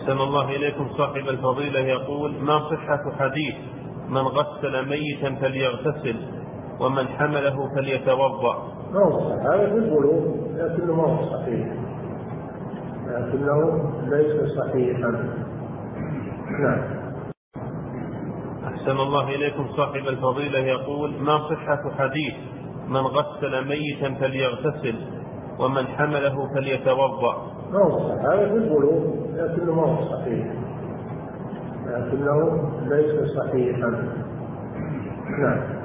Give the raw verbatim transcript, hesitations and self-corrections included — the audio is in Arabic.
أحسن الله إليكم صاحب الفضيلة يقول: ما صحة حديث من غسل ميتا فليغتسل ومن حمله فليتوضأ؟ ما هو صحيح، هذا في البلوغ لكنه ما هو صحيح، لكنه ليس صحيحا. نعم. أحسن الله إليكم صاحب الفضيلة يقول: ما صحة حديث من غسل ميتا فليغتسل ومن حمله فليتوضأ؟ ما هو صحيح، هذا في البلوغ لكنه ما هو صحيح، لكنه ليس صحيحا. نعم.